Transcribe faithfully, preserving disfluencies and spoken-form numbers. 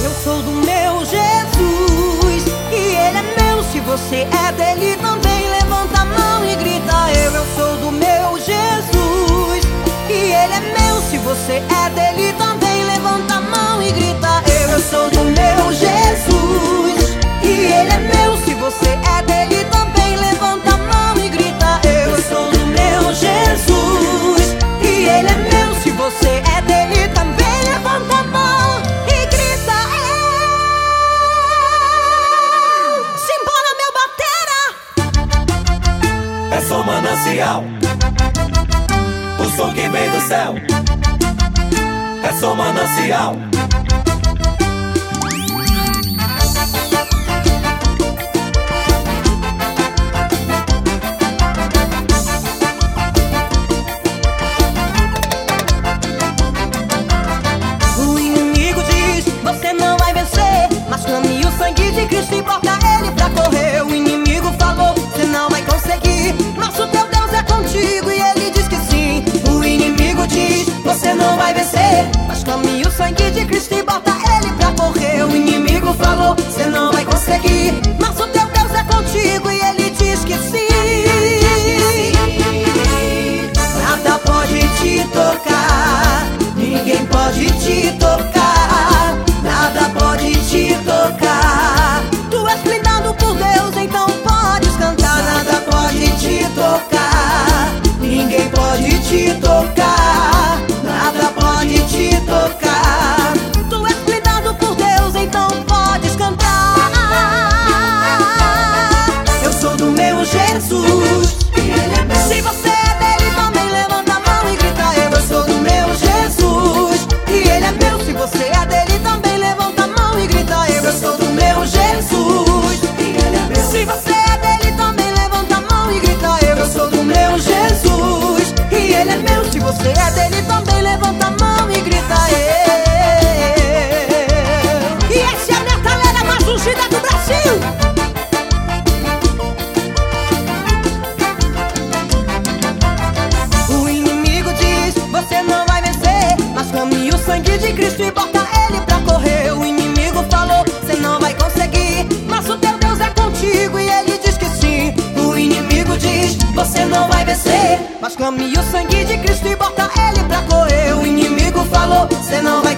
Eu sou do meu Jesus e Ele é meu. Se você é dele também, levanta a mão e grita eu. Eu sou do meu Jesus e Ele é meu. Se você é dele também, levanta a mão e grita eu. Eu sou do meu Jesus e Ele é meu. Se você é dele também, levanta a mão e grita eu. Eu sou do meu Jesus e Ele é meu. Se você é dele também, levanta a mão e grita eu. Simbora, meu batera. É som manancial, o som que vem do céu. É som manancial. O inimigo diz, você não vai vencer, mas clame o sangue de Cristo e bota ele pra correr. O inimigo falou, você não vai conseguir, mas o teu Deus é contigo e ele diz que sim. O inimigo diz, você não vai vencer, mas clame o sangue de Cristo e bota ele pra correr. O inimigo falou, você não vai conseguir, mas o teu Deus é contigo e ele diz que sim. Nada pode te tocar, ninguém pode te tocar, nada pode te tocar. Tu és blindado por Deus, então podes cantar. Nada pode te tocar, ninguém pode te tocar, nada pode te tocar. Tu és blindado por Deus, então podes cantar. Eu sou do meu Jesus e Ele é meu. Se você é dele também, levanta a mão e grita eu. Eu sou do meu Jesus e Ele é meu. Se você é dele também, levanta a mão e grita eu. Eu sou do meu Jesus e Ele é meu. Se você é dele também, levanta a mão e grita eu. Eu sou do meu Jesus e Ele é meu. Se você é dele também, levanta a mão e grita eu. E essa é a metaleira mais ungida do Brasil. O inimigo diz, você não vai vencer, mas clame o sangue de Cristo e bota ele pra correr. O inimigo falou, você não vai conseguir, mas o teu Deus é contigo e ele diz que sim. O inimigo diz, você não vai vencer, mas clame o sangue de Cristo e bota ele pra correr. O inimigo falou, você não vai